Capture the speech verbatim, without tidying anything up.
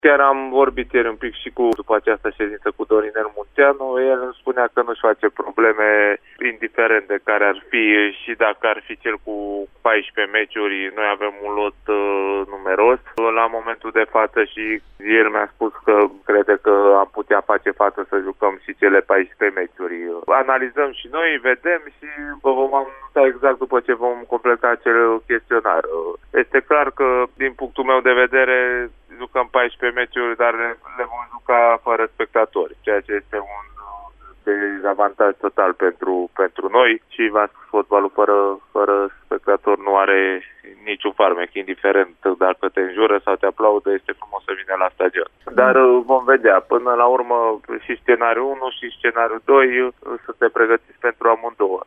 Chiar am vorbit ieri un pic și cu, după această ședință cu Dorinel Munteanu, el îmi spunea că nu-și face probleme, indiferent de care ar fi și dacă ar fi cel cu paisprezece meciuri, noi avem un lot uh, numeros. La momentul de față și el mi-a spus că crede că am putea face față să jucăm și cele paisprezece meciuri. Analizăm și noi, vedem și vă vom anunța exact după ce vom completa acel chestionar. Este clar că, din punctul meu de vedere, jucăm paisprezece meciuri, dar le vom juca fără spectatori, ceea ce este un dezavantaj total pentru, pentru noi și v-am spus, fotbalul fără, fără spectator nu are niciun farmec, indiferent dacă te înjură sau te aplaudă, este frumos să vină la stadion. Dar vom vedea, până la urmă și scenariul unu și scenariul doi suntem pregătiți pentru amândouă.